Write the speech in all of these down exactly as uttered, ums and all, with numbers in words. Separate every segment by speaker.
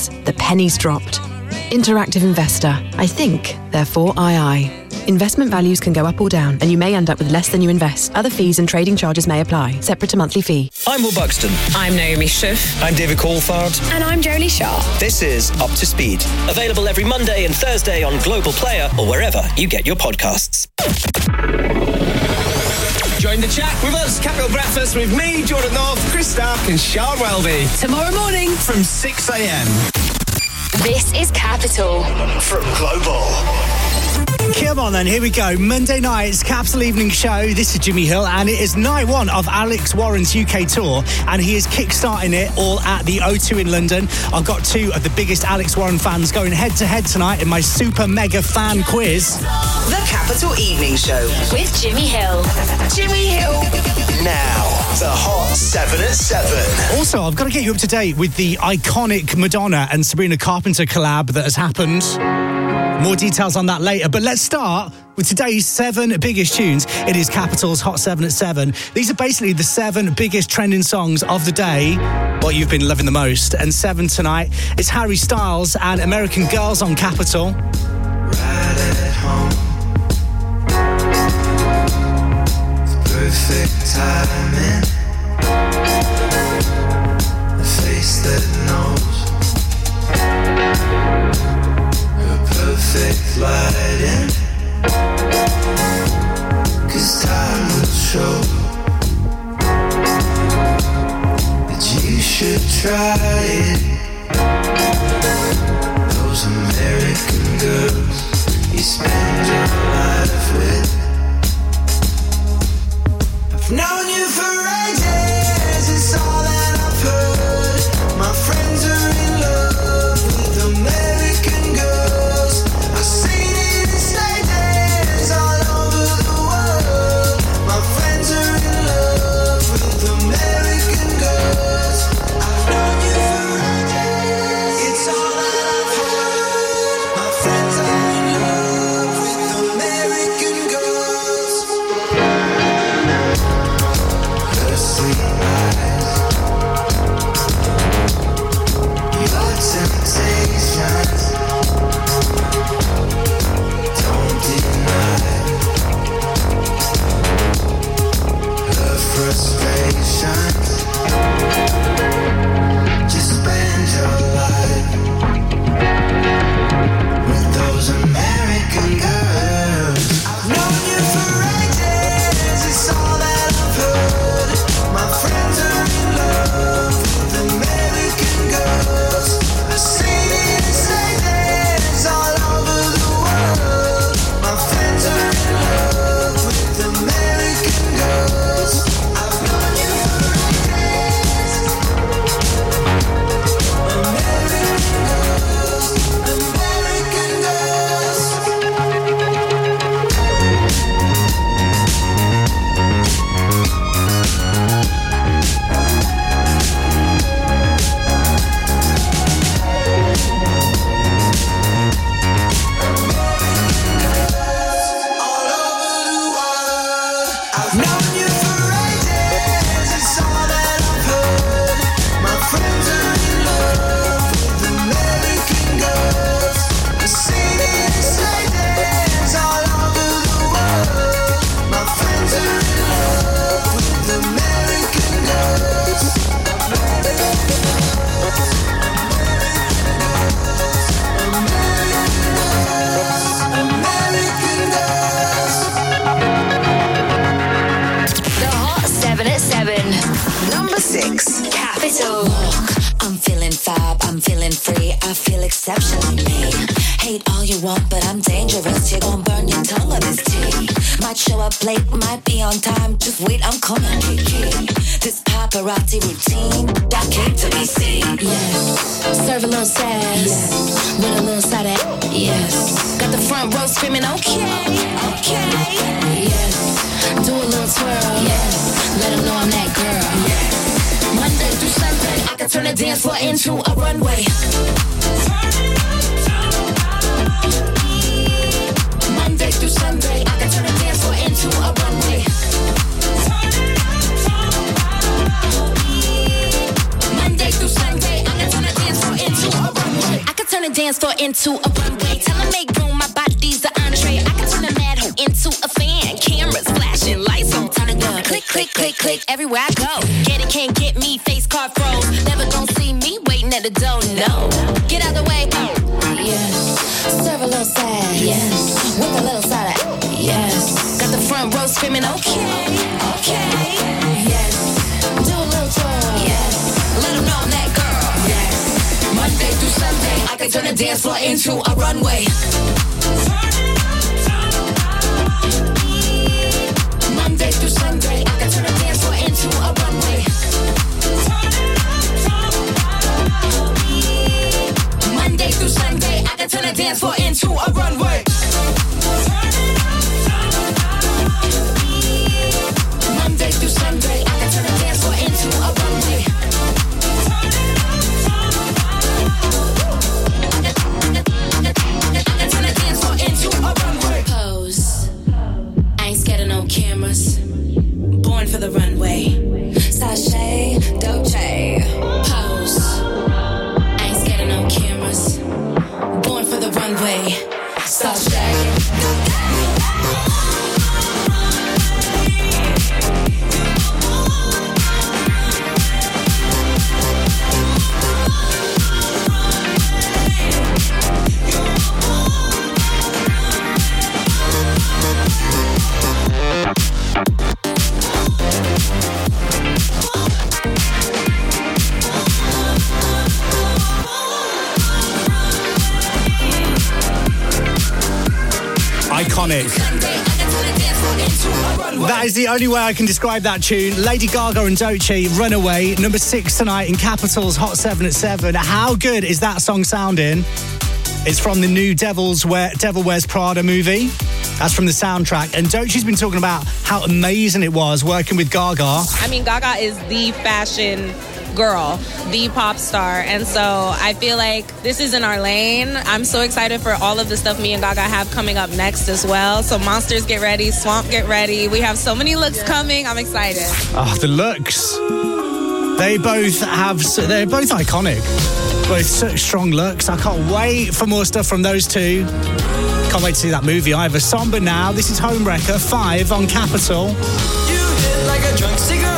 Speaker 1: moment, the penny's dropped. Interactive investor. I think, therefore I I. Investment values can go up or down, and you may end up with less than you invest. Other fees and trading charges may apply. Separate to monthly fee.
Speaker 2: I'm Will Buxton.
Speaker 3: I'm Naomi Schiff.
Speaker 2: I'm David Coulthard.
Speaker 3: And I'm Jolie Shaw.
Speaker 2: This is Up to Speed. Available every Monday and Thursday on Global Player or wherever you get your podcasts.
Speaker 4: Join the chat with us, Capital Breakfast, with me, Jordan North, Chris Stark and Sean Welby.
Speaker 3: Tomorrow morning
Speaker 4: from six a.m.
Speaker 5: This is Capital
Speaker 6: from Global.
Speaker 7: Come on then, here we go. Monday night's Capital Evening Show. This is Jimmy Hill, and it is night one of Alex Warren's U K tour, and he is kick-starting it all at the O two in London. I've got two of the biggest Alex Warren fans going head-to-head tonight in my super mega fan quiz.
Speaker 8: The Capital Evening Show
Speaker 5: with Jimmy Hill.
Speaker 8: Jimmy Hill.
Speaker 6: Now, the Hot seven at seven.
Speaker 7: Also, I've got to get you up to date with the iconic Madonna and Sabrina Carpenter collab that has happened. More details on that later, but let's start with today's seven biggest tunes. It is Capital's Hot seven at seven. These are basically the seven biggest trending songs of the day, what you've been loving the most. And seven tonight, it's Harry Styles and American Girls on Capital.
Speaker 9: Right at home, perfect timing, a face that knows, perfect lighting, 'cause time will show that you should try it. Those American girls you spend your life with, I've known you for ages, it's all that I've heard. My friends are in love with American girls. I've seen it in stages all over the world. My friends are in love with American girls. I've known you for ages, it's all that I've heard. My friends are in love with American girls. Her sweet eyes, your temptations, don't deny her frustrations. Just spend your life with those American girls. I've known you for ages, it's all that I've heard. My friends are in love with American girls. I've seen it in stages all over the world. My friends are in love with American girls. I've known you for ages. American girls, American girls. All over the world. I've known you for ages, it's all that I've heard. My friends are in love with American girls. I've seen it in stages all over the world. My friends are in love with American girls. American girls.
Speaker 5: The Hot seven at seven.
Speaker 8: Number six.
Speaker 5: Capital.
Speaker 10: I'm feeling fab, I'm feeling free, I feel exceptionally. Hate all you want, but I'm dangerous. You're gonna burn your tongue on this tea. Might show up late, might be on time. Just wait, I'm coming. This paparazzi routine that came to be seen. Yes, serve a little sass. Yes, with a little side of yes. Got the front row screaming, okay, okay. Yes, do a little twirl. Yes, let 'em know I'm that girl. Yes, Monday through Sunday, I can turn the dance floor into a runway. Monday through Sunday, I can turn the dance floor into a runway. Monday through Sunday, I can turn the dance floor into a runway. a dance floor into a runway. Tell them make room, my body's the entree. I can turn a mad hoe into a fan. Cameras flashing, lights on, turn it up. Click, click, click, click, everywhere I go. Get it, can't get me, face card froze. Never gon' see me waiting at the door, no. Get out the way, oh. Yes. Serve a little sad, yes. With a little side, yes. Got the front row screaming, okay, okay, yes. Do a little twirl, yes. Let them know I'm that girl, yes. Monday through Sunday, I can turn the dance floor into a runway. Monday through Sunday, I can turn the dance floor into a runway. Monday through Sunday, I can turn the dance floor into a runway. Monday through Sunday, I can turn the dance floor into a runway. I can turn the dance floor into a runway. Pose. I ain't scared of no cameras. Born for the runway. Sashay, Dolce. Pose. I ain't scared of no cameras. Born for the runway. Sashay.
Speaker 7: Iconic. That is the only way I can describe that tune. Lady Gaga and Doechii, Runaway, number six tonight in Capital's Hot seven at seven. How good is that song sounding? It's from the new Devil's Wear, Devil Wears Prada movie. That's from the soundtrack. And Doechii's been talking about how amazing it was working with Gaga.
Speaker 11: I mean, Gaga is the fashion girl, the pop star, and so I feel like this is in our lane. I'm so excited for all of the stuff me and Gaga have coming up next as well. So Monsters, get ready. Swamp, get ready. We have so many looks coming. I'm excited.
Speaker 7: Oh, the looks. They both have, they're both iconic. Both such strong looks. I can't wait for more stuff from those two. Can't wait to see that movie either. Somber now. This is Homewrecker, five on Capital.
Speaker 9: You hit like a drunk cigarette.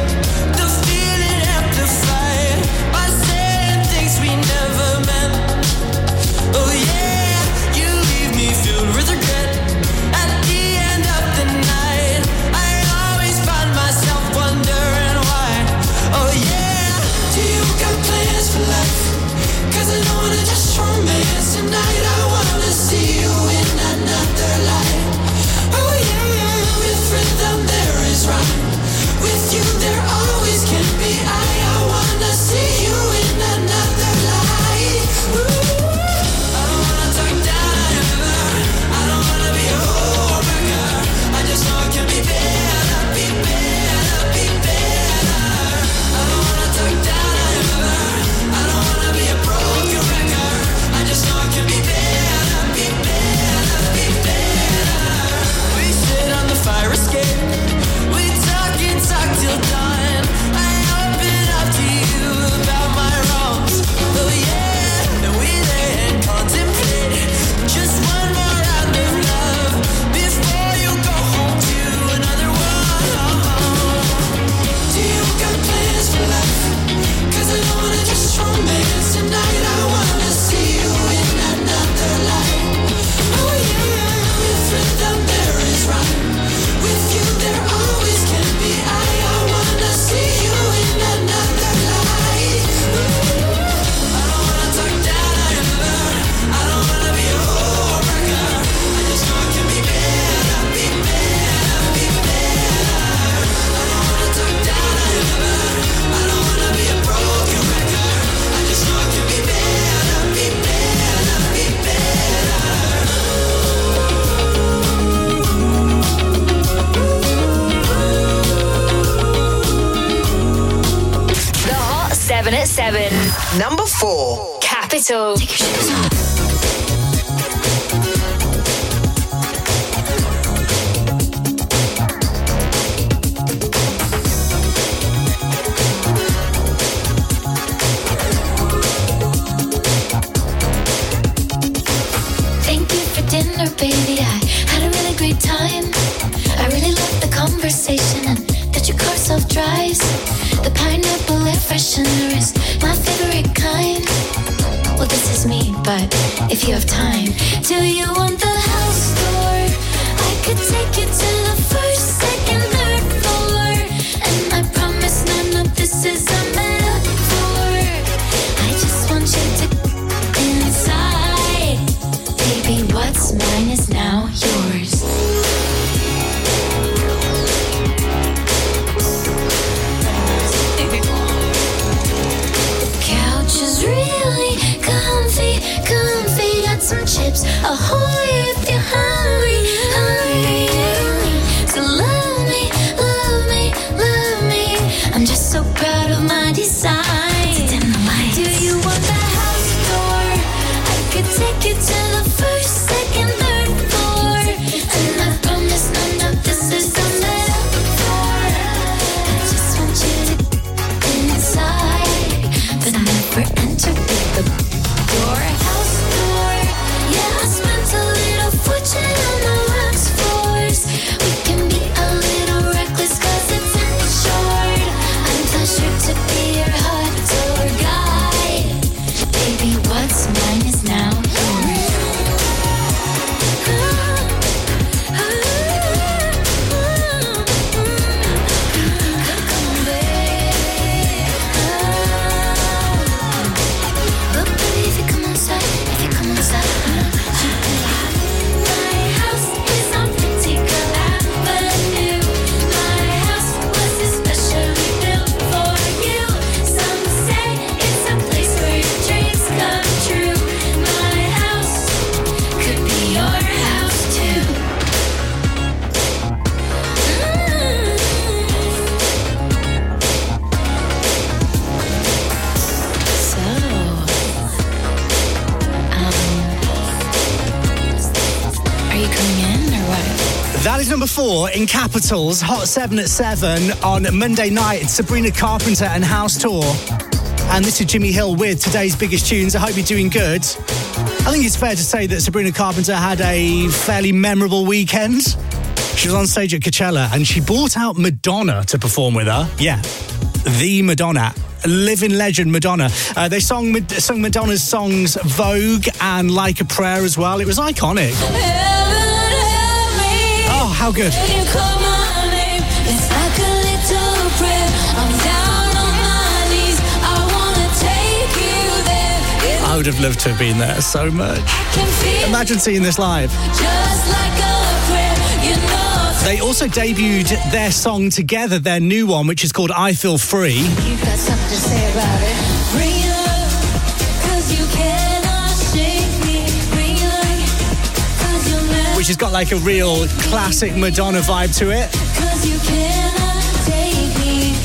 Speaker 5: seven.
Speaker 8: Number four.
Speaker 5: Capital.
Speaker 10: Take your shoes off.
Speaker 12: generous, my favorite kind. Well, this is me, but if you have time, do you want the house tour? I could take you to the first, second, third floor, and I promise none of this is a metaphor. I just want you to inside, baby. What's mine is now yours. Couch is really comfy, comfy. Got some chips, ahoy if you're hungry, hungry. So love me, love me, love me. I'm just so proud of my design. Do you want the house tour? I could take you to the first, second, third floor, and I promise none of this is a metaphor. I just want you to inside, but never enter with the door. House tour, yeah, I spent a little fortune on the wax floors. We can be a little reckless 'cause it's insured. I'm pleasured to be your hot tour guide. Baby, what's mine is now yours. But baby, if you come inside, if you come inside, my house is on Pentacle Avenue. My house was especially built for you. Some say it's a place where your dreams come true. My house could be your house too. So, um, are you coming in or what?
Speaker 7: That is number four in Capitals, Hot seven at seven on Monday night. It's Sabrina Carpenter and House Tour. And this is Jimmy Hill with today's biggest tunes. I hope you're doing good. I think it's fair to say that Sabrina Carpenter had a fairly memorable weekend. She was on stage at Coachella and she brought out Madonna to perform with her. Yeah, the Madonna. Living legend Madonna. Uh, they sung, sung Madonna's songs Vogue and Like a Prayer as well. It was iconic. Oh, how good. I would have loved to have been there so much. Imagine seeing this live. They also debuted their song together, their new one, which is called I Feel Free.
Speaker 12: You've got something to say about it. Bring it up, 'cause you cannot shake me. Bring it up, 'cause you'll never.
Speaker 7: Which has got like a real classic Madonna vibe to it.
Speaker 12: 'Cause you cannot take me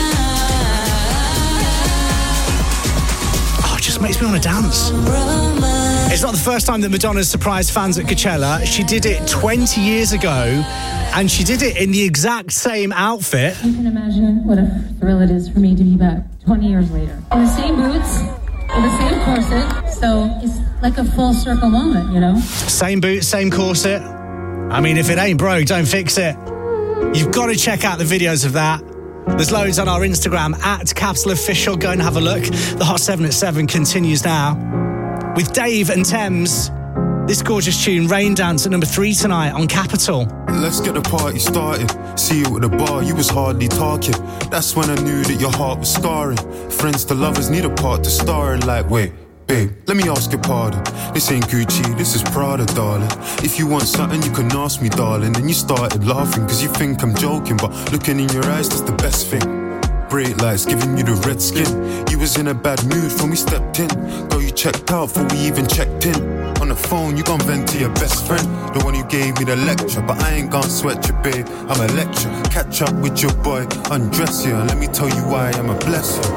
Speaker 12: down.
Speaker 7: Oh, it just makes me want to dance. It's not the first time that Madonna's surprised fans at Coachella. She did it twenty years ago, and she did it in the exact same outfit.
Speaker 13: You can imagine what a thrill it is for me to be back twenty years later. In the same boots, in the same corset, so it's like a full circle moment, you know?
Speaker 7: Same boots, same corset. I mean, if it ain't broke, don't fix it. You've got to check out the videos of that. There's loads on our Instagram, at Capital Official. Go and have a look. The Hot seven at seven continues now. With Dave and Thames, this gorgeous tune, Rain Dance, at number three tonight on Capital.
Speaker 14: Let's get the party started. See you at the bar, you was hardly talking. That's when I knew that your heart was scarring. Friends to lovers need a part to star in. Like, wait, babe, let me ask your pardon. This ain't Gucci, this is Prada, darling. If you want something, you can ask me, darling. Then you started laughing, cause you think I'm joking. But looking in your eyes, that's the best thing. Bright lights giving you the red skin. You was in a bad mood when we stepped in. Girl, you checked out before we even checked in. On the phone, you gon' vent to your best friend, the one who gave me the lecture. But I ain't gon' sweat you, babe, I'm a lecture. Catch up with your boy, undress you, and let me tell you why I'm a blessing.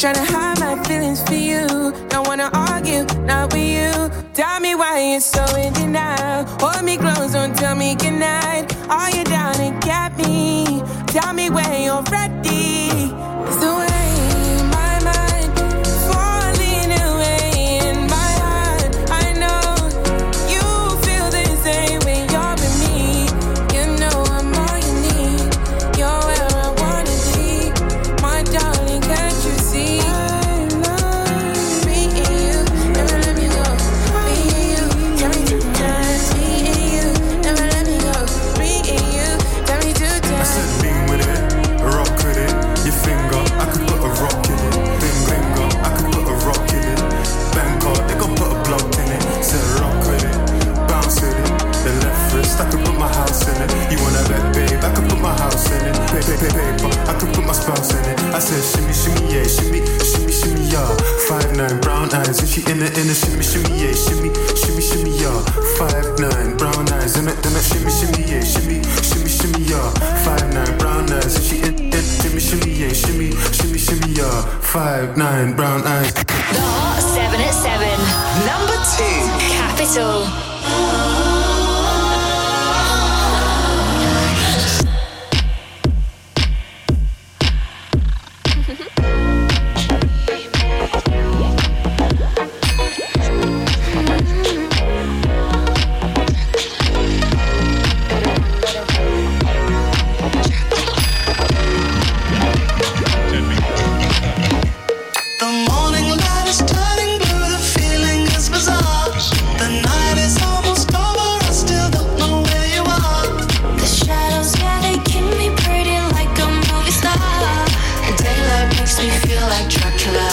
Speaker 15: Tryna hide my feelings for you. Don't wanna argue, not with you. Tell me why you're so in denial. Hold me close, don't tell me goodnight. Are you down to get me? Tell me when you're ready. It's the way my mind falling away in my heart. I know you feel the same when you're with me. You know I'm all you need. You're where I wanna be. My darling, can't you see? I love me and you, never let me go. Me and you, tell me two times. Me and you, never let me go. Me and you, tell me two times.
Speaker 14: I said lean with it, rock with it. Your finger, I could put a rock in it. Bing finger, I could put a rock in it. Bangkok, they gon' put a block in it. Said rock with it, bounce with it. The left wrist, I could put my house in it. You wanna bet, babe, I could put my house in it. Pay, pay, pay, paper, I could put my spouse in it. I said shimmy, shimmy, yeah, shimmy, shimmy, shimmy, yeah. Five nine, brown eyes, and she in it, in it, shimmy, shimmy, yeah, shimmy, shimmy, shimmy, yeah. Five nine, brown eyes, in it, in it, shimmy, shimmy, yeah, shimmy, shimmy, shimmy, yeah. Five nine, brown eyes, and she in it, shimmy, shimmy, yeah, shimmy, shimmy, shimmy, yeah. Five nine, brown eyes.
Speaker 5: The Hot seven at seven.
Speaker 8: Number two.
Speaker 5: Capital.
Speaker 9: The morning light is turning blue, the feeling is bizarre. The night is almost over, I still don't know where you are.
Speaker 12: The shadows, yeah, they keep me pretty like a movie star. And daylight makes me feel like Dracula.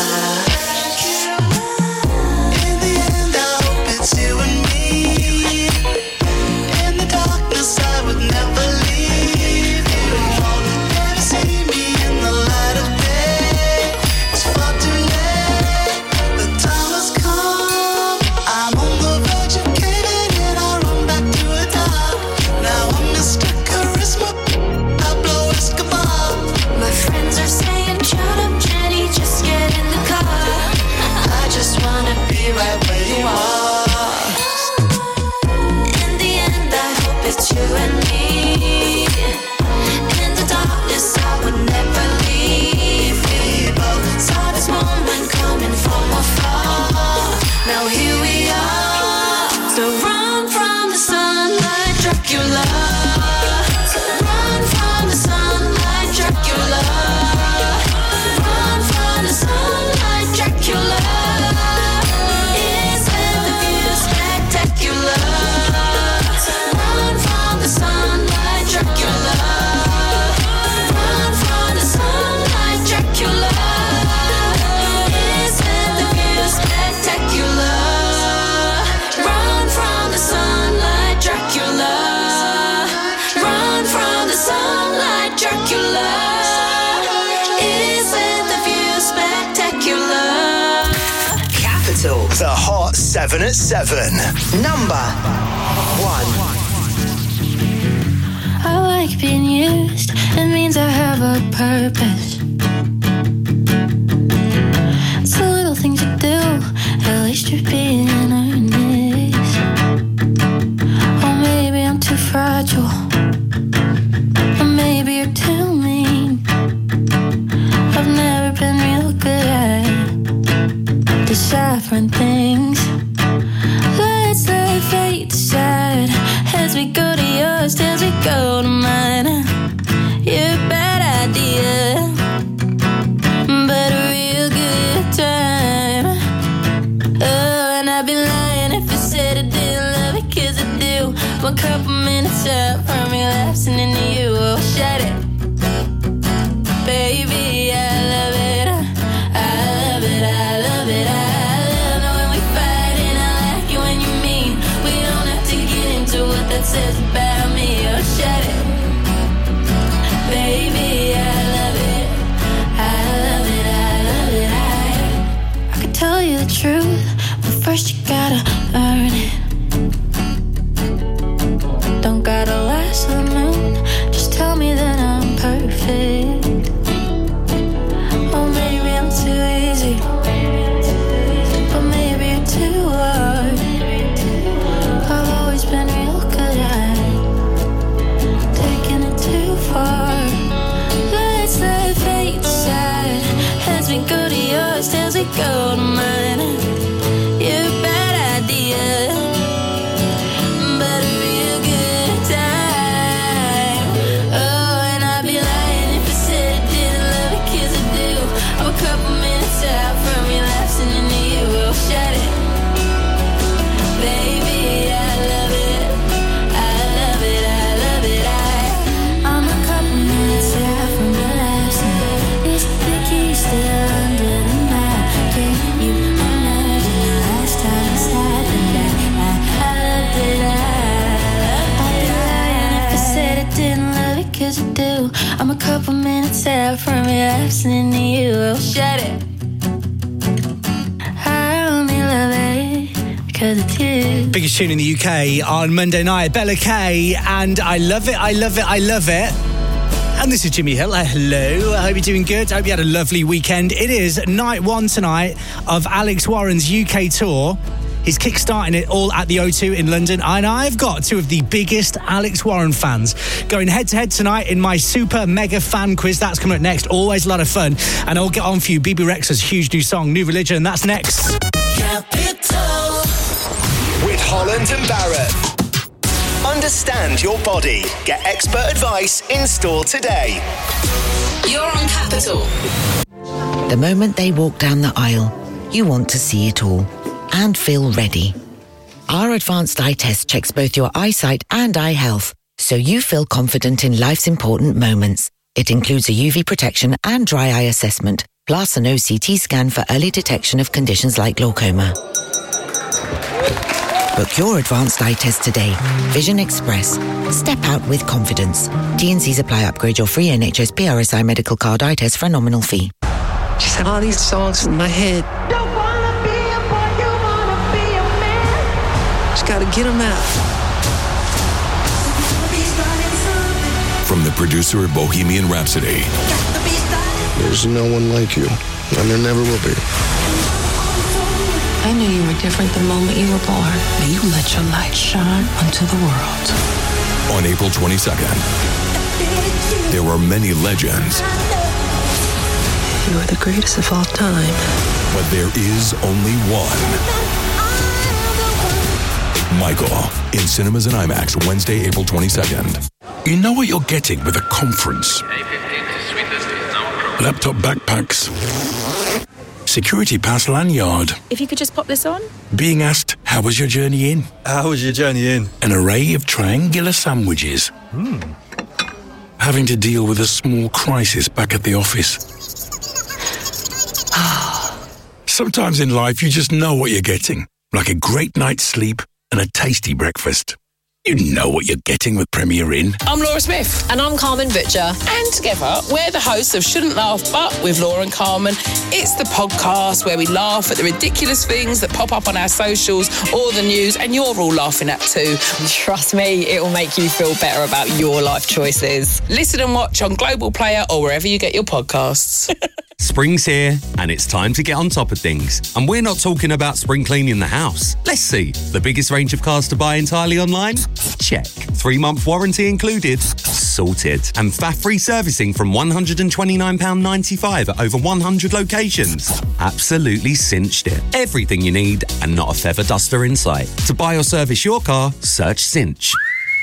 Speaker 9: In the end, I hope it's you and me. In the darkness, I would never leave you. You'll never see me in the light of day. It's far too late, the time has come. I'm on the verge of caving in, I run back to the top. Now I'm Mister Charisma, Pablo Escobar.
Speaker 12: My friends are saying, shut up, Jenny, just get in the car.
Speaker 9: I just wanna be right where you are.
Speaker 12: In the end, I hope it's you and me. In the darkness, I would never leave. We both saw this moment coming from afar. Now here we are. So run from the sunlight, Dracula. Run from the sunlight, Dracula. Run from the sunlight, Dracula. Isn't the view spectacular? Run from the sunlight, Dracula. Run from the sunlight, Dracula. Isn't the view spectacular? Run from the sunlight, Dracula. Run from the sunlight, Dracula. Isn't the view spectacular?
Speaker 8: Capital. The Hot seven at seven. Number one.
Speaker 13: I like being used, it means I have a purpose. It's the little things you do, at least you're being earnest. Or maybe I'm too fragile, or maybe you're too mean. I've never been real good at deciphering things. Let's let fate decide as we go to yours, as we go to mine. You're a bad idea, but a real good time. Oh, and I'd be lying if I said I didn't love it, 'cause I do. One couple minutes up from relapsing into you. Oh, shut it, baby, I love it. I love it, I love it, I love it when we fight, and I like it when you mean. We don't have to get into what that says about me. Oh, shut it, baby, I love it. I love it, I love it, I I could tell you the truth, but first you gotta earn it. Don't gotta last to the moon, 'cause I do. I'm a couple minutes out from relapsing to you. Oh, shut it. I only love it because it's you.
Speaker 7: Biggest tune in the U K on Monday night, Bella K, and I love it, I love it, I love it. And this is Jimmy Hill. Uh, hello, I hope you're doing good. I hope you had a lovely weekend. It is night one tonight of Alex Warren's U K tour. He's kickstarting it all at the O two in London, and I've got two of the biggest Alex Warren fans going head-to-head tonight in my super mega fan quiz. That's coming up next. Always a lot of fun. And I'll get on for you B B Rexha's huge new song, New Religion. That's next.
Speaker 8: Capital. With Holland and Barrett. Understand your body. Get expert advice in store today.
Speaker 3: You're on Capital.
Speaker 16: The moment they walk down the aisle, you want to see it all and feel ready. Our advanced eye test checks both your eyesight and eye health, so you feel confident in life's important moments. It includes a U V protection and dry eye assessment, plus an O C T scan for early detection of conditions like glaucoma. Book your advanced eye test today. Vision Express. Step out with confidence. T and Cs apply. Upgrade your free N H S P R S I medical card eye test for a nominal fee.
Speaker 17: Just have all these songs in my head. Just gotta get them out.
Speaker 18: From the producer of Bohemian Rhapsody.
Speaker 19: There's no one like you, and there never will be.
Speaker 20: I knew you were different the moment you were born. You let your light shine onto the world.
Speaker 18: On April twenty-second, there are many legends.
Speaker 20: You are the greatest of all time.
Speaker 18: But there is only one. Michael, in cinemas and IMAX, Wednesday, April twenty-second.
Speaker 21: You know what you're getting with a conference. Laptop backpacks. Security pass lanyard.
Speaker 22: If you could just pop this on.
Speaker 21: Being asked, how was your journey in?
Speaker 23: How was your journey in?
Speaker 21: An array of triangular sandwiches.
Speaker 23: Hmm.
Speaker 21: Having to deal with a small crisis back at the office. Sometimes in life, you just know what you're getting. Like a great night's sleep and a tasty breakfast. You know what you're getting with Premier Inn.
Speaker 24: I'm Laura Smith.
Speaker 25: And I'm Carmen Butcher.
Speaker 24: And together, we're the hosts of Shouldn't Laugh But with Laura and Carmen. It's the podcast where we laugh at the ridiculous things that pop up on our socials or the news, and you're all laughing at too.
Speaker 25: Trust me, it will make you feel better about your life choices.
Speaker 24: Listen and watch on Global Player or wherever you get your podcasts.
Speaker 26: Spring's here, and it's time to get on top of things. And we're not talking about spring cleaning the house. Let's see. The biggest range of cars to buy entirely online? Check. Three-month warranty included? Sorted. And F A F-free servicing from one hundred twenty-nine pounds ninety-five at over one hundred locations? Absolutely cinched it. Everything you need and not a feather duster in sight. To buy or service your car, search Cinch.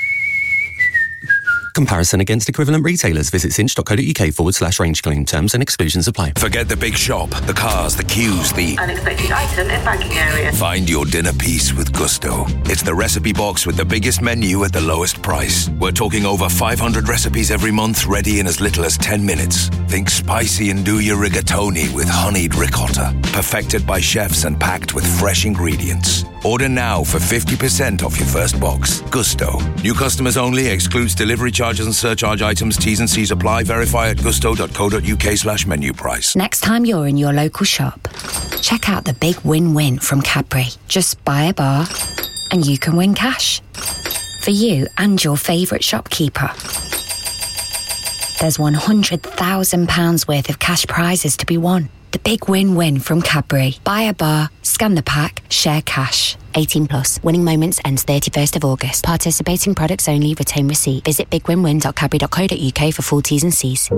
Speaker 26: Comparison against equivalent retailers. Visit cinch.co.uk forward slash range claim. Terms and exclusions apply.
Speaker 27: Forget the big shop, the cars, the queues, the
Speaker 28: unexpected item in banking area.
Speaker 27: Find your dinner piece with Gusto. It's the recipe box with the biggest menu at the lowest price. We're talking over five hundred recipes every month, ready in as little as ten minutes. Think spicy and do your rigatoni with honeyed ricotta. Perfected by chefs and packed with fresh ingredients. Order now for fifty percent off your first box. Gusto. New customers only. Excludes delivery charges and surcharge items. T's and C's apply. Verify at gusto.co.uk slash menu price.
Speaker 29: Next time you're in your local shop, check out the big win-win from Cadbury. Just buy a bar and you can win cash. For you and your favourite shopkeeper. There's one hundred thousand pounds worth of cash prizes to be won. The big win-win from Cadbury. Buy a bar, scan the pack, share cash. eighteen plus. Winning moments ends thirty-first of August. Participating products only. Retain receipt. Visit big win win dot cadbury dot co dot uk for full T's and C's.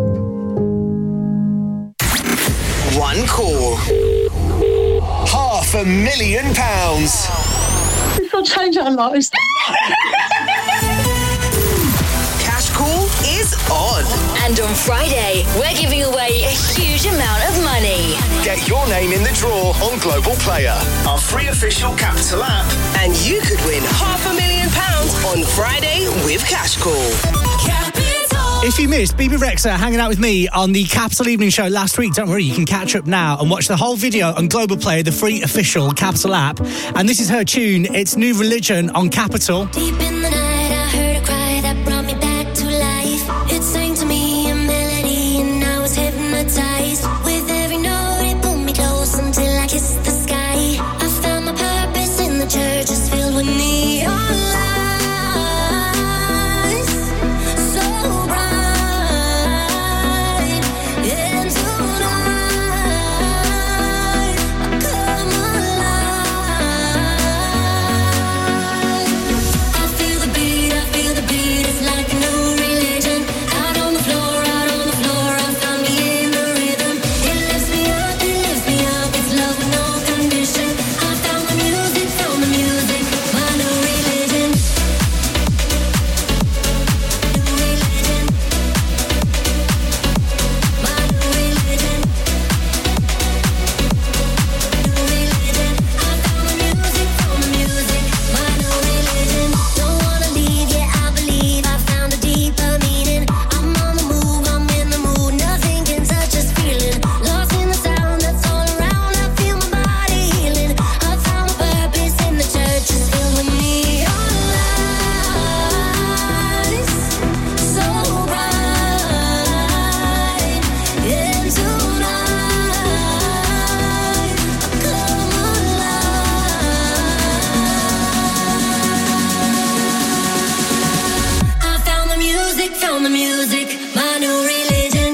Speaker 8: One call. Half a million pounds.
Speaker 28: This will change our lives.
Speaker 8: Cash call is on.
Speaker 5: And on Friday, we're giving away a huge amount of money.
Speaker 8: Get your name in the draw on Global Player, our free official Capital app.
Speaker 28: And you could win half a million pounds on Friday with Cash Call.
Speaker 7: If you missed B B Rexha hanging out with me on the Capital Evening Show last week, don't worry, you can catch up now and watch the whole video on Global Player, the free official Capital app. And this is her tune. It's New Religion on Capital.
Speaker 12: Deep in the night, I heard a cry that brought me back to life. the music, my new religion.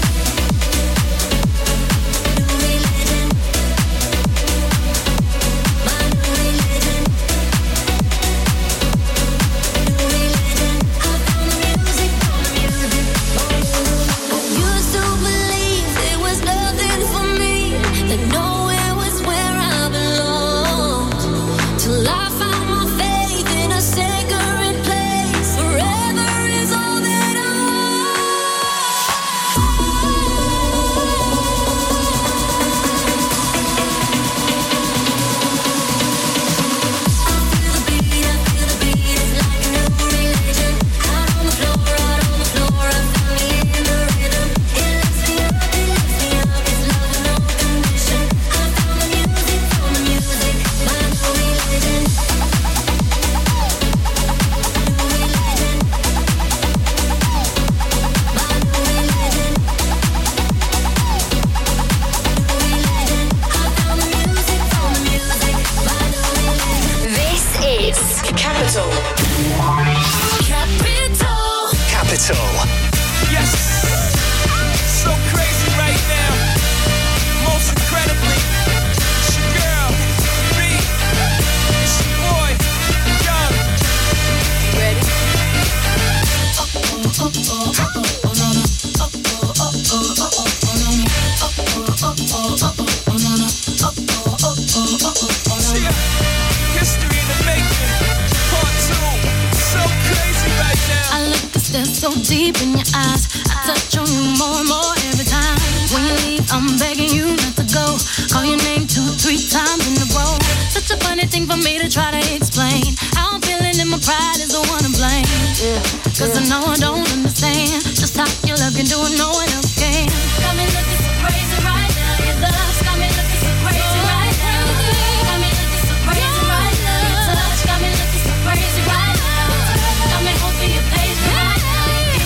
Speaker 13: So deep in your eyes, I touch on you more and more every time. When you leave, I'm begging you not to go. Call your name two, three times in a row. Such a funny thing for me to try to explain. How I'm feeling and my pride is the one to blame. Yeah, Cause yeah. I know I don't understand just how your love can do it, no one else can. Got me looking so crazy right now. Your love's got me looking so crazy right now. Got me looking so crazy right now. Your touch got me looking so crazy right now. Got me hoping you pay me right now.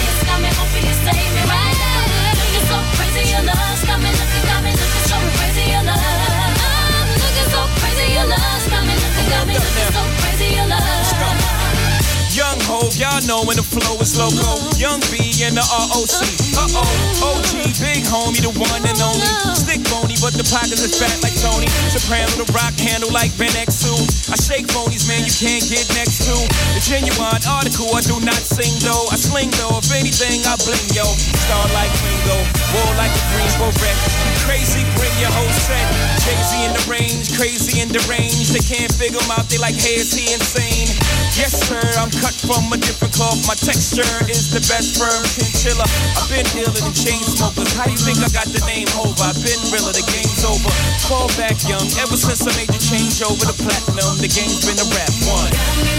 Speaker 13: Save me right now. Looking so crazy, your love's got me looking, got me looking so crazy, your love. I'm looking so crazy, your love's got me looking, got me looking so crazy, your love.
Speaker 1: Young Hov, y'all know when the flow is loco. Young B and the R O C. Uh-oh, O G, big homie, the one and only. Stick bony, but the pockets is fat like Tony. Soprano, the rock handle like Ben X two. I shake phonies, man, you can't get next to. The genuine article, I do not sing though. I sling though, if anything, I bling yo. Star like Ringo, war like a Greensboro wreck. Crazy, bring your whole set. Jay-Z in the range, crazy in the range. They can't figure him out, they like, hey, is he insane? Yes, sir, I'm cut from a different cloth. My texture is the best firm chinchilla. I've been iller than chain smokers. How you think I got the name Hov? I've been realer, the game's over. Fall back young, ever since I made the change over to platinum. The game's been a rap one.
Speaker 13: Got me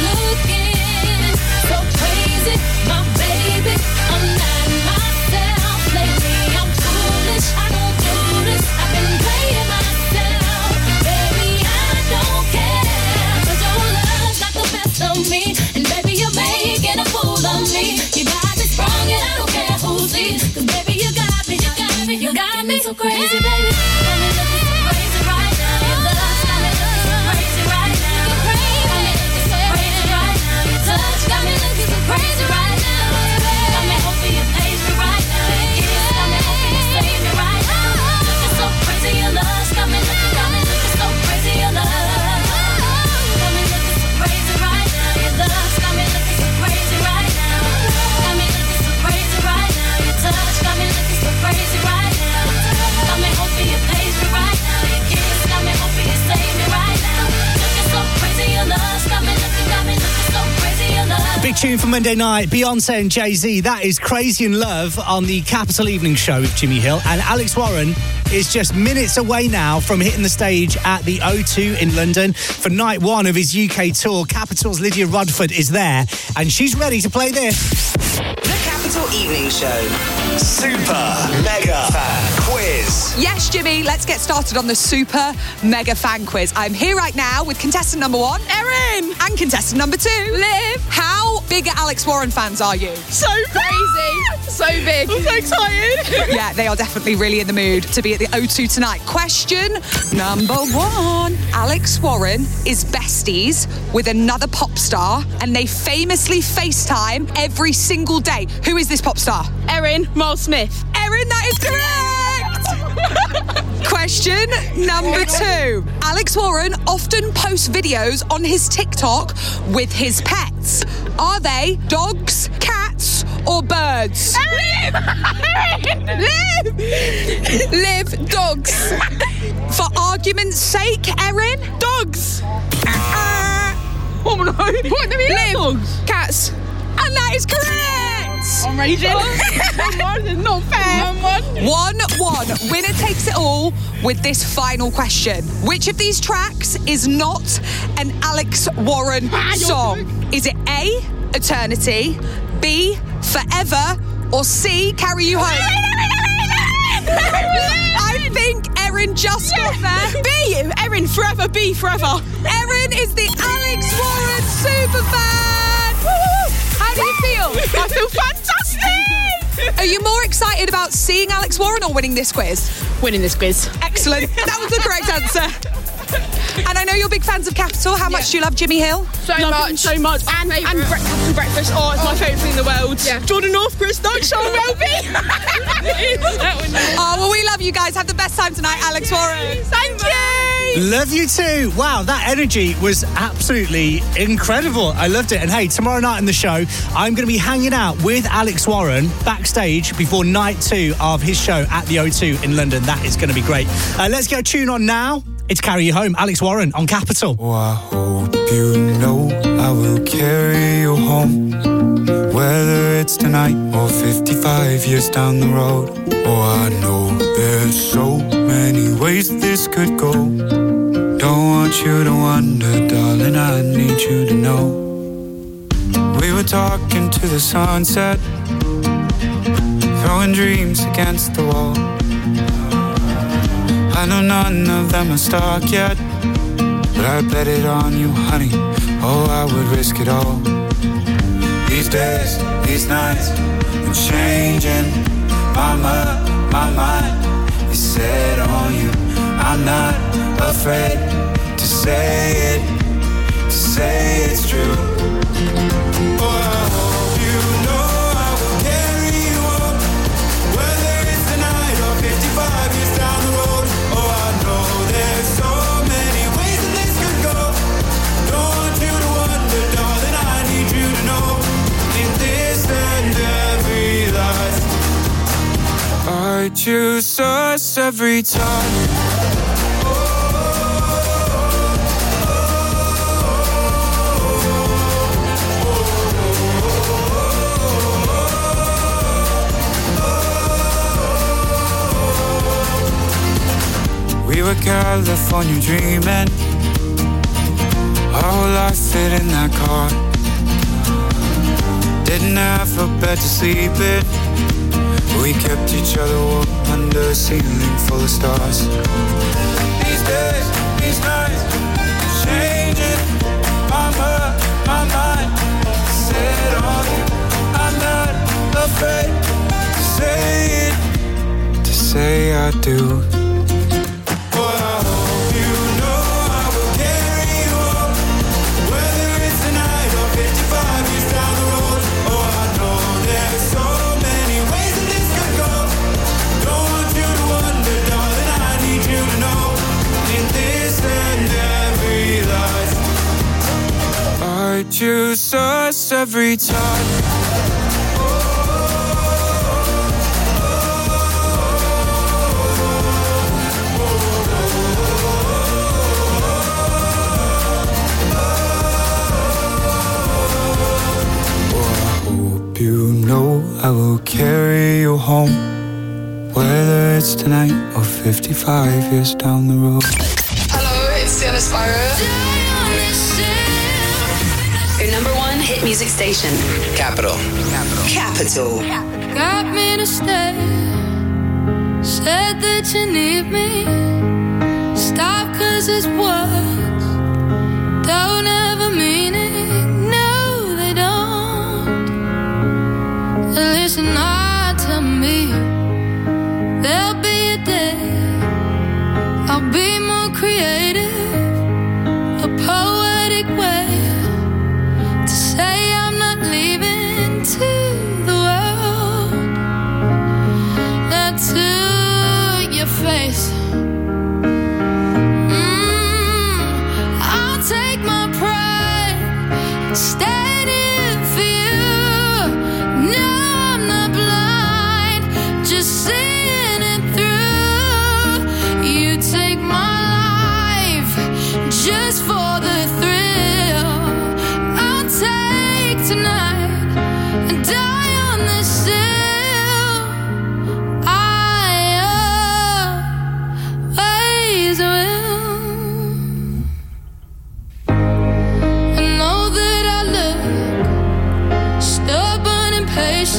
Speaker 13: looking so crazy, my baby. I'm not myself lately. I'm foolish, I don't do this. I've been playing myself, baby. I don't care, 'cause your love's got the best of me. And baby, you're making a fool of me. You got me sprung and I don't care who sees. 'Cause baby, you got me, you got me, you got me so crazy, baby. Got me looking so crazy right now. Your love's got me looking so crazy right now. Got me looking so crazy right now. Your touch got me looking so crazy right now. Got me hoping you page me right now. Your kiss got me hoping you save me right now. Looking so crazy, your love's got me looking, got me looking so crazy, your love. Got me looking so crazy right now. Your love's got me looking so crazy right now. Got me looking so crazy right now. Your touch got me looking so crazy right now. Got me hoping you page me right now. Your kiss got me hoping you save me right now. Looking so crazy, your love's got me looking, got me looking so crazy, your love.
Speaker 7: Big tune for Monday night, Beyonce and Jay-Z. That is Crazy in Love on the Capital Evening Show with Jimmy Hill. And Alex Warren is just minutes away now from hitting the stage at the O two in London for night one of his U K tour. Capital's Lydia Rodford is there, and she's ready to play this.
Speaker 8: The Capital Evening Show. Super Mega Fan Quiz.
Speaker 2: Yes, Jimmy, let's get started on the Super Mega Fan Quiz. I'm here right now with contestant number one, Erin, and contestant number two, Liv. How big are Alex Warren fans are you?
Speaker 25: So crazy. So big.
Speaker 2: I'm so excited. Yeah, they are definitely really in the mood to be at the O two tonight. Question number one. Alex Warren is besties with another pop star, and they famously FaceTime every single single day. Who is this pop star?
Speaker 25: Erin, Miles Smith.
Speaker 2: Erin, that is correct! Question number two. Alex Warren often posts videos on his TikTok with his pets. Are they dogs, cats, or birds?
Speaker 25: Liv! Liv! Liv, dogs.
Speaker 2: For argument's sake, Erin?
Speaker 25: Dogs.
Speaker 2: Uh,
Speaker 25: oh no. What do we have? Dogs. Cats.
Speaker 2: And that is correct!
Speaker 25: I'm raging. It's not fair.
Speaker 2: one one. Winner takes it all with this final question. Which of these tracks is not an Alex Warren song? Is it A, Eternity, B, Forever, or C, Carry You Home? I think Erin just got there.
Speaker 25: B, Erin, Forever, B, Forever.
Speaker 2: Erin is the Alex Warren superfan. How do you feel?
Speaker 25: I feel fantastic!
Speaker 2: Are you more excited about seeing Alex Warren or winning this quiz?
Speaker 25: Winning this quiz.
Speaker 2: Excellent. That was the correct answer. And I know you're big fans of Capital. How much do you love Jimmy Hill?
Speaker 25: So love much. So much. And, and Capital Breakfast. Oh, it's my favourite thing in the world. Yeah. Jordan North, Chris Knight, Sean Welby.
Speaker 2: Oh, well, we love you guys. Have the best time tonight, Alex Warren.
Speaker 25: Thank you.
Speaker 7: Love you too. Wow, that energy was absolutely incredible. I loved it. And hey, tomorrow night on the show, I'm going to be hanging out with Alex Warren backstage before night two of his show at the O two in London. That is going to be great. Uh, let's get a tune on now. It's Carry You Home, Alex Warren on Capital.
Speaker 4: Oh, I hope you know I will carry you home, whether it's tonight or fifty-five years down the road. Oh, I know there's so many ways this could go. Don't want you to wonder, darling, I need you to know. We were talking to the sunset, throwing dreams against the wall. I know none of them are stuck yet, but I bet it on you, honey. Oh, I would risk it all. These days, these nights, I'm changing my mind, my mind is set on you. I'm not afraid to say it, to say it's true. Oh, I hope you know I will carry you home, whether it's tonight or fifty-five years down the road. Oh, I know there's so many ways that this could go. Don't want you to wonder, darling, I need you to know. In this and every life, I choose us every time. We were California dreaming, our whole life fit in that car. Didn't have a bed to sleep in, we kept each other warm under a ceiling full of stars. These days, these nights, changing my mind, my mind set on you. I'm not afraid to say it, to say I do. I choose us every time. Oh, I hope you know I will carry you home, whether it's tonight or fifty-five years down the road.
Speaker 3: Hello, it's Sienna Spyro. Your number one hit music station.
Speaker 28: Capital.
Speaker 3: Capital. Capital.
Speaker 13: Got me to stay. Said that you need me. Stop, cause it's words don't ever mean it. No, they don't. Listen, I tell me there'll be a day I'll be more creative, a poetic way to say I'm not leaving tonight.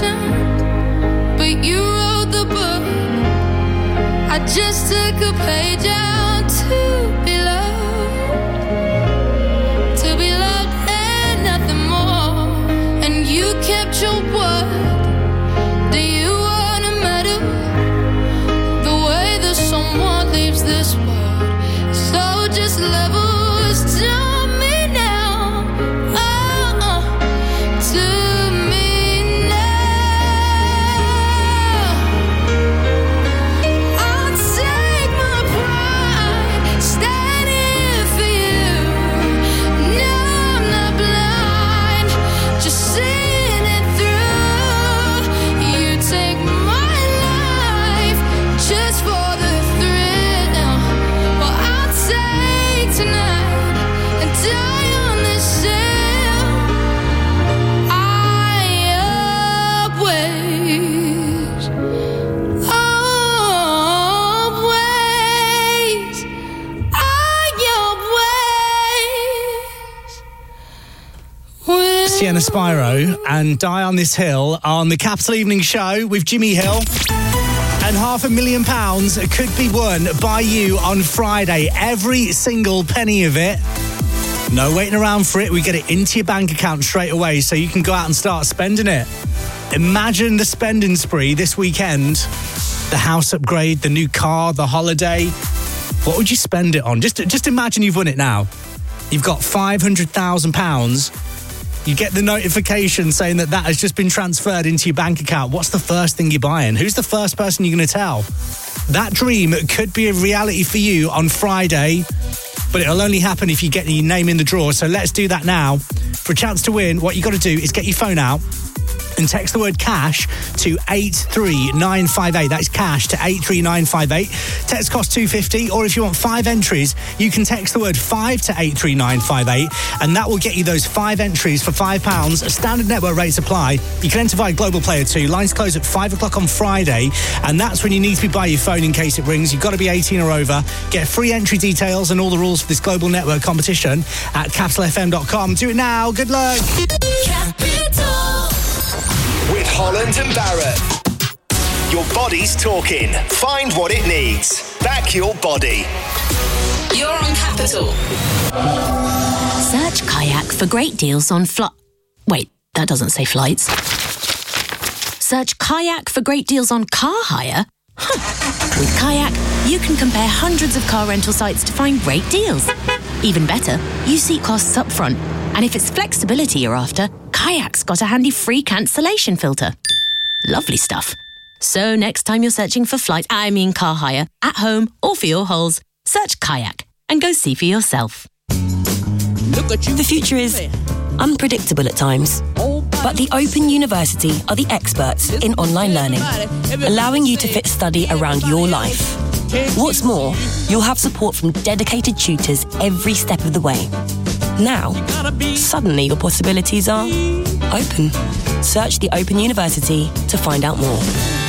Speaker 13: patient, but you wrote the book. I just took a page out to be loved, to be loved and nothing more. And you kept your word. Do you wanna matter the way that someone leaves this world? So just levels to me now, oh, uh, to me now. I'll take my pride, standing for you. No, I'm not blind, just seeing it through. You take my life just for the thrill. Well, I'll take tonight and die on this hill. I always, always, I always.
Speaker 7: Sienna Spyro and Die on This Hill on the Capital Evening Show with Jimmy Hill. And half a million pounds could be won by you on Friday. Every single penny of it. No waiting around for it. We get it into your bank account straight away so you can go out and start spending it. Imagine the spending spree this weekend. The house upgrade, the new car, the holiday. What would you spend it on? Just, just imagine you've won it now. You've got five hundred thousand pounds. You get the notification saying that that has just been transferred into your bank account. What's the first thing you're buying? Who's the first person you're going to tell? That dream could be a reality for you on Friday, but it'll only happen if you get your name in the draw. So let's do that now. For a chance to win, what you got to do is get your phone out and text the word cash to eight three nine five eight. That's cash to eight three nine five eight. Text costs two fifty, or if you want five entries, you can text the word five to eight three nine five eight, and that will get you those five entries for five pounds. Standard network rates apply. You can enter via Global Player two. Lines close at five o'clock on Friday, and that's when you need to be by your phone in case it rings. You've got to be eighteen or over. Get free entry details and all the rules for this global network competition at capital f m dot com. Do it now. Good luck.
Speaker 8: With Holland and Barrett. Your body's talking. Find what it needs. Back your body.
Speaker 28: You're on Capital.
Speaker 6: Search Kayak for great deals on flight. Wait, that doesn't say flights. Search Kayak for great deals on car hire. Huh. With Kayak, you can compare hundreds of car rental sites to find great deals. Even better, you see costs up front. And if it's flexibility you're after, Kayak's got a handy free cancellation filter. Lovely stuff. So next time you're searching for flight, I mean car hire, at home or for your holes, search Kayak and go see for yourself.
Speaker 28: The future is unpredictable at times, but the Open University are the experts in online learning, allowing you to fit study around your life. What's more, you'll have support from dedicated tutors every step of the way. Now, suddenly your possibilities are open. Search the Open University to find out more.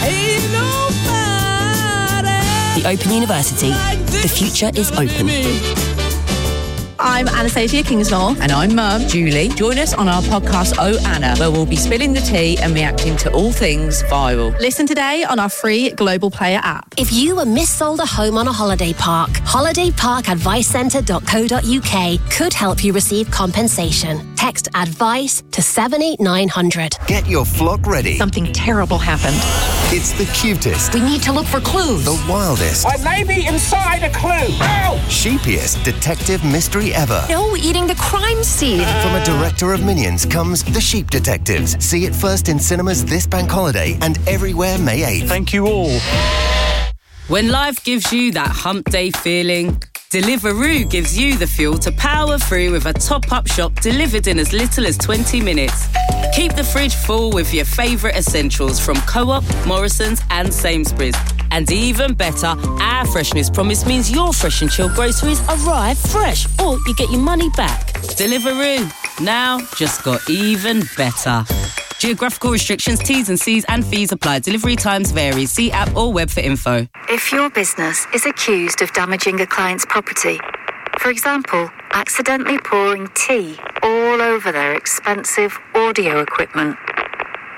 Speaker 28: The Open University. The future is open.
Speaker 9: I'm Anastasia Kingslaw. And I'm Mum, Julie. Join us on our podcast, Oh Anna, where we'll be spilling the tea and reacting to all things viral. Listen today on our free Global Player app.
Speaker 10: If you were missold a home on a holiday park, holiday park advice centre dot co dot u k could help you receive compensation. Text ADVICE to seven eight nine hundred.
Speaker 8: Get your flock ready.
Speaker 9: Something terrible happened.
Speaker 8: It's the cutest.
Speaker 10: We need to look for clues.
Speaker 8: The wildest.
Speaker 11: I may be inside a clue. Ow!
Speaker 8: Sheepiest detective mystery ever.
Speaker 10: No, eating the crime scene.
Speaker 8: From a director of Minions comes The Sheep Detectives. See it first in cinemas this bank holiday and everywhere May eighth.
Speaker 7: Thank you all.
Speaker 14: When life gives you that hump day feeling, Deliveroo gives you the fuel to power through with a top-up shop delivered in as little as twenty minutes. Keep the fridge full with your favourite essentials from Co-op, Morrison's and Sainsbury's. And even better, our freshness promise means your fresh and chilled groceries arrive fresh, or you get your money back. Deliveroo, now just got even better. Geographical restrictions, T's and C's and fees apply. Delivery times vary. See app or web for info.
Speaker 15: If your business is accused of damaging a client's property, for example, accidentally pouring tea all over their expensive audio equipment,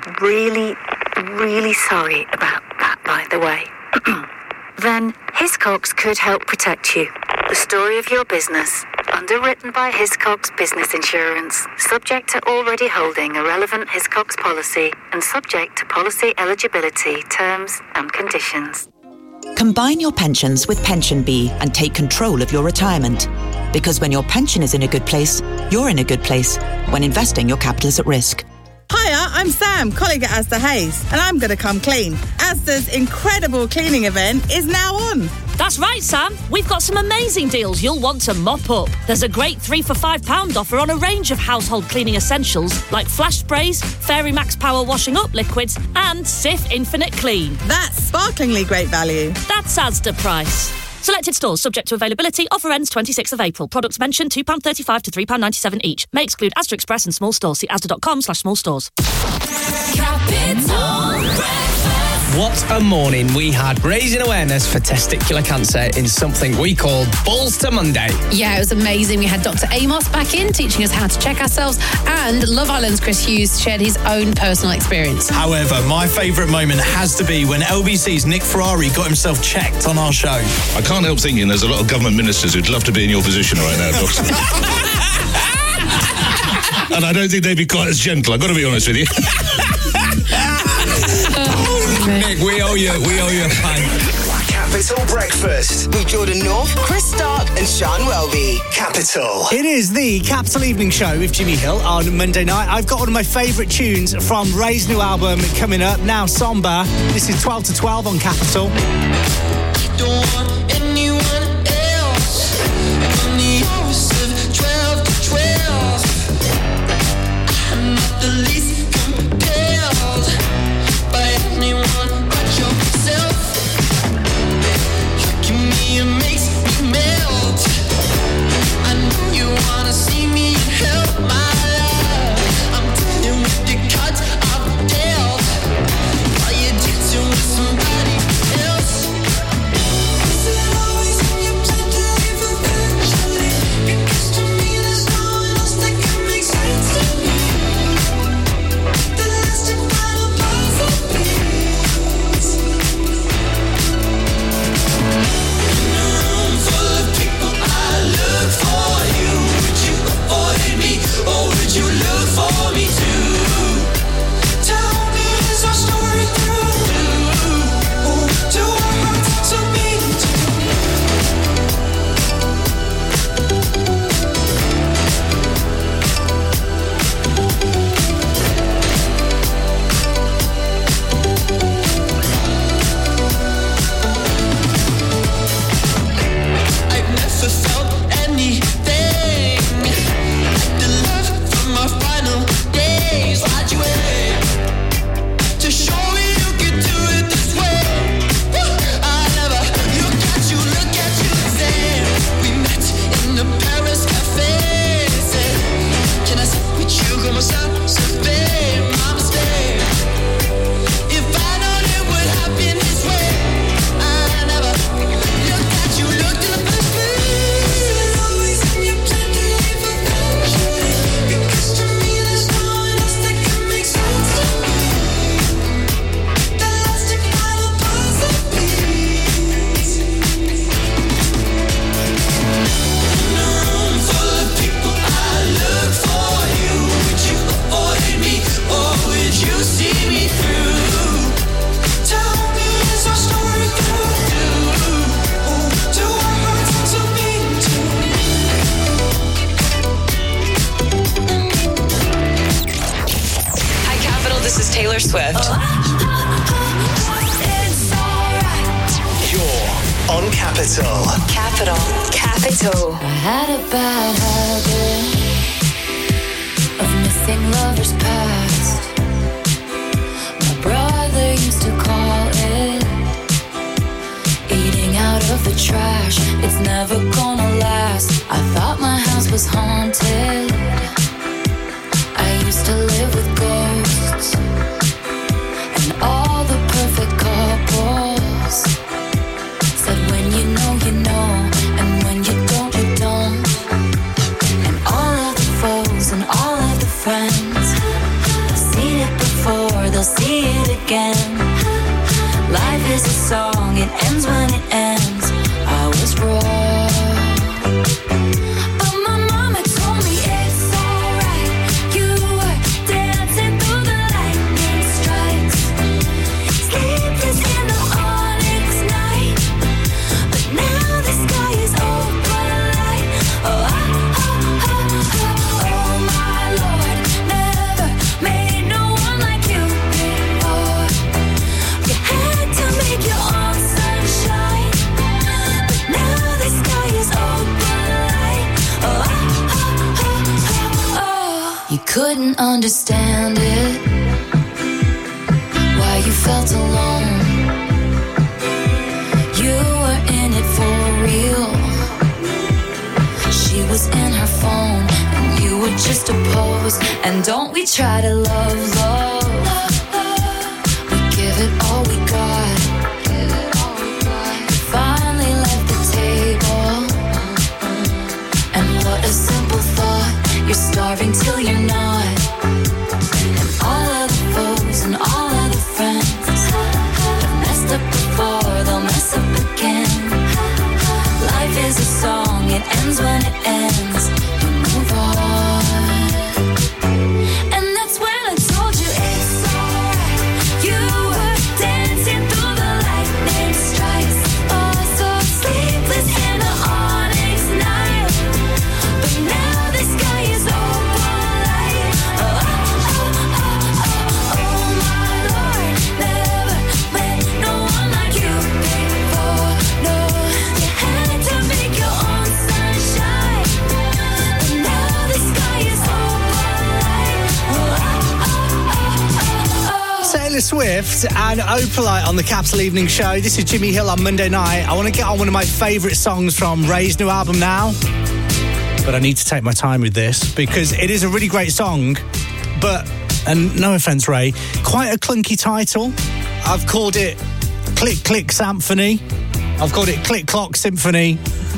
Speaker 15: really, really sorry about that, by the way. Then Hiscox could help protect you. The story of your business, underwritten by Hiscox Business Insurance, subject to already holding a relevant Hiscox policy and subject to policy eligibility, terms and conditions.
Speaker 16: Combine your pensions with PensionBee and take control of your retirement. Because when your pension is in a good place, you're in a good place. When investing, your capital is at risk.
Speaker 17: Hiya, I'm Sam, colleague at Asda Hayes, and I'm going to come clean. Asda's incredible cleaning event is now on.
Speaker 18: That's right, Sam. We've got some amazing deals you'll want to mop up. There's a great three for five pound offer on a range of household cleaning essentials like flash sprays, Fairy Max Power washing up liquids, and Cif Infinite Clean.
Speaker 17: That's sparklingly great value.
Speaker 18: That's Asda price. Selected stores subject to availability. Offer ends twenty-sixth of April. Products mentioned two pounds thirty-five to three pounds ninety-seven each. May exclude Asda Express and small stores. See asda.com slash small stores.
Speaker 19: What a morning we had, raising awareness for testicular cancer in something we called Balls to Monday.
Speaker 20: Yeah, it was amazing. We had Doctor Amos back in, teaching us how to check ourselves, and Love Island's Chris Hughes shared his own personal experience.
Speaker 21: However, my favourite moment has to be when L B C's Nick Ferrari got himself checked on our show.
Speaker 22: I can't help thinking there's a lot of government ministers who'd love to be in your position right now, Doctor. And I don't think they'd be quite as gentle, I've got to be honest with you.
Speaker 21: Nick, we owe you, we owe you a pint.
Speaker 8: Capital Breakfast with Jordan North, Chris Stark and Sean Welby. Capital.
Speaker 7: It is the Capital Evening Show with Jimmy Hill on Monday night. I've got one of my favourite tunes from Ray's new album coming up, Now Somber. This is twelve to twelve on Capital.
Speaker 12: Don't want anyone else. On the hours of twelve to twelve. I'm not the least compelled by anyone but yourself. Look at me, it makes me melt. I know you wanna see me help my love. I'm dealing with the cards I've dealt. While you're dancing with somebody else. Is it always in your plan to leave eventually? Because to me there's no one else that can make sense to me. The last and final puzzle piece. In a room full of people, I look for you. Would you avoid me, or would you look for me too? Tell me, is our story through? Do our hearts to beat I've never felt anything like the love from our final days. Why'd you wait to show me you could do it this way? I never look at you, look at you the same. We met in the Paris cafe. Said, can I sit with you? Come on, so babe, my mistake. If I known it would happen this way, I never looked at you, looked in the first place. Is it always in your plan to leave eventually? Because to me there's no one else that can make sense to me. The last and final puzzle piece. In a room full of people, I look for you. Would you avoid me, or would you see me through? Tell me, is our story through? Do our hearts to beat
Speaker 3: Hi, Capital. This is Taylor Swift.
Speaker 8: You're on Capital.
Speaker 3: Capital. Capital.
Speaker 13: I had a bad habit of missing lovers past. My brother used to call it eating out of the trash. It's never gonna last. I thought my house was haunted. I used to live with ghosts and all the perfect couples said when you know, you know, and when you don't, you don't. And all of the foes and all of the friends, I've seen it before. The
Speaker 12: it again. Life is a song, it ends when it ends. I was wrong. But my mama told me it's alright. You were dancing through the lightning strikes, sleepless in the onyx night. But now the sky is open light. Oh, oh, oh, oh, oh, oh my Lord, never made no one like you before. You had to make your own sunshine, but now the sky is open light. Oh, oh, oh, oh, oh. You couldn't understand it, why you felt alone. You were in it for real. She was in her phone, and you were just a pose. And don't we try to love, love? We give it all we got. Finally left the table, and what a simple thought. You're starving till you're not. And all of the foes and all of the friends have messed up before, they'll mess up again. Life is a song, it ends when it ends. You move on. And that's when I told you it's alright. You were dancing through the lightning strikes, oh so sleepless in the onyx night. But now the sky is open light. Oh, oh, oh, oh, oh, oh my Lord, never met no one like you before. No, you had to make your own sunshine, but now the sky is open light. Oh, oh, oh, oh, oh.
Speaker 7: Taylor Swift and Opalite on the Capital Evening Show. This is Jimmy Hill on Monday night. I want to get on one of my favourite songs from Ray's new album now, but I need to take my time with this because it is a really great song, but, and no offence Ray, quite a clunky title. I've called it Click Click Symphony. I've called it Click Clock Symphony.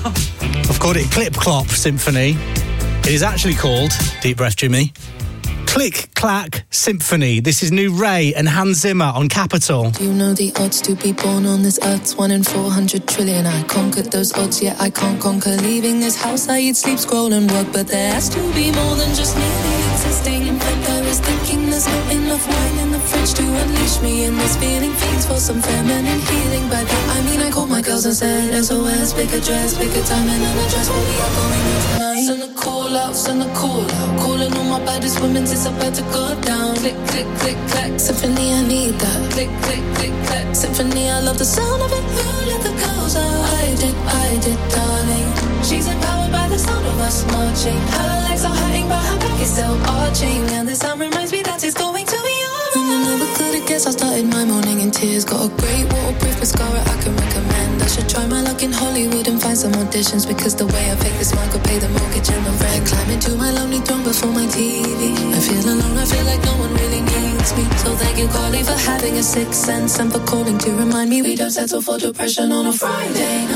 Speaker 7: I've called it Clip Clop Symphony. It is actually called, deep breath Jimmy, Click Clack Symphony. This is new Ray and Hans Zimmer on Capital.
Speaker 1: You know the odds to be born on this earth's one in four hundred trillion. I conquered those odds, yet I can't conquer leaving this house. I eat, sleep, scroll and work, but there has to be more than just merely existing. In fact, I was thinking there's not enough wine in the fridge to unleash me in this feeling. Fiends for some feminine healing. By that I mean I called my girls and said S O S, pick a dress, pick a time and an address. What we are going in tonight. Send a call out, send a call out. Calling all my baddest women, it's about to go down. Click, click, click, clack, symphony, I need that. Click, click, click, clack, symphony, I love the sound of it. Who let the girls out? I did, I did, darling. She's empowered by the sound of us marching. Her legs are hurting, but her back is still arching. And the sound reminds me that it's going to be alright. And I never could have guessed I started my morning in tears. Got a great waterproof mascara I can recommend. I should try my luck in Hollywood and find some auditions, because the way I fake this smile could pay the mortgage and the rent. Climbing to my lonely throne before my T V. I feel alone, I feel like no one really needs me. So thank you, Carly, for having a sixth sense and for calling to remind me we don't settle for depression on a Friday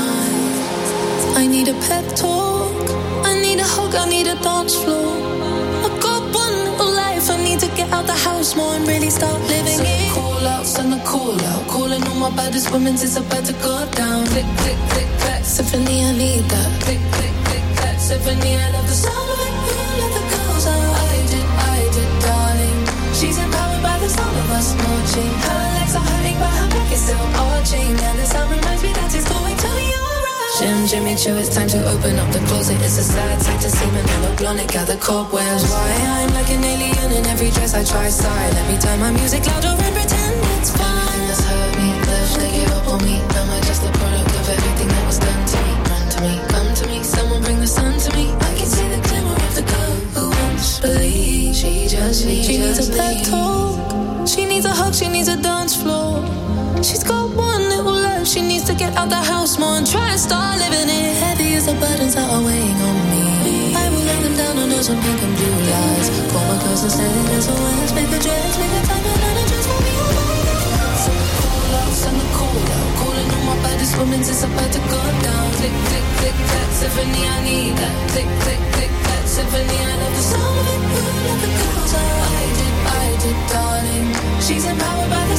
Speaker 1: night. I need a pep talk, I need a hug, I need a dance floor. I've got one little life, I need to get out the house more and really start living send it. Call out, send a call out, calling all my baddest women, it's about to go down. Click, click, click, clack, symphony, I need that. Click, click, click, clack, symphony, I love the sound of it. Who let the girls out? I did, I did, darling. She's empowered by the sound of us marching. Her legs are hurting, but her back is still arching. And the sound reminds me that it's going to be alright. Jim, Jimmy Choo, it's time to open up the closet. It's a sad sight to see me never blonde, gather cobwebs. Why I'm like an alien in every dress I try. Sorry, let me turn my music louder and pretend it's fine. Everything that's hurt me, left, they give up on me. Now I'm just the product of everything that was done to me. Run to me, come to me, someone bring the sun to me. I can see the glimmer of the girl who won't believe. She just needs, she needs a pep talk. She needs a hug, she needs a dance floor. She's got one little life, she needs to get out the house more and try and start living it. Heavy as the burdens that are weighing on me. I will lay them down under some pink and blue lights. Call my girls and say S O S, make a dress, make a time and a dress for me alright. Send the call out, send the call out, calling all my baddest women, it's about to go down. Click, click, click, clack, symphony, I need that. Click, click, click, clack, symphony, I love the sound of it. Who let the girls out? I did, I did, darling. She's empowered by the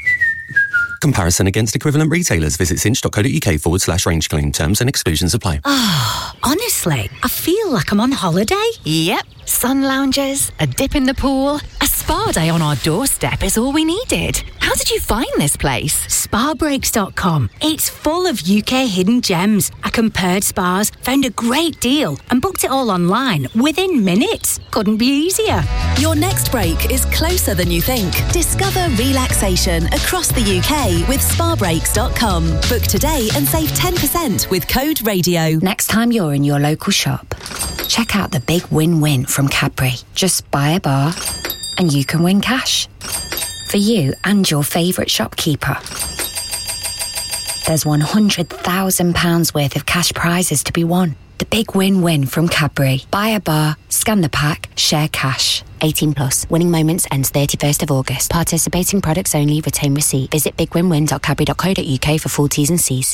Speaker 24: Comparison against equivalent retailers. Visit cinch.co.uk forward slash range claim. Terms and exclusions apply.
Speaker 6: Oh, honestly, I feel like I'm on holiday. Yep. Sun lounges, a dip in the pool, a spa day on our doorstep is all we needed. How did you find this place? spa breaks dot com. It's full of U K hidden gems. I compared spas, found a great deal, and booked it all online within minutes. Couldn't be easier.
Speaker 9: Your next break is closer than you think. Discover relaxation across the U K with spa breaks dot com. Book today and save ten percent with code radio.
Speaker 5: Next time you're in your local shop, check out the big win-win from Cadbury. Just buy a bar and you can win cash. For you and your favourite shopkeeper. There's one hundred thousand pounds worth of cash prizes to be won. The big win-win from Cadbury. Buy a bar, scan the pack, share cash. eighteen plus. Winning moments ends thirty-first of August. Participating products only. Retain receipt. Visit big win win dot cadbury dot co dot uk for full T's and C's.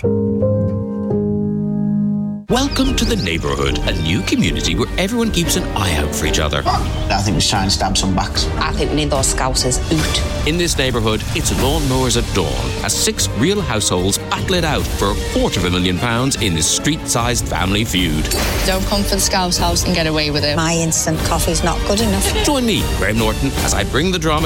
Speaker 10: Welcome to the neighbourhood, a new community where everyone keeps an eye out for each other.
Speaker 11: I think we should try and stab some backs.
Speaker 10: I think we need those scousers out. In this neighbourhood, it's lawnmowers at dawn, as six real households battle it out for a quarter of a million pounds in this street-sized family feud.
Speaker 25: Don't come for the Scouse house and get away with it.
Speaker 26: My instant coffee's not good enough.
Speaker 10: Join me, Graham Norton, as I bring the drama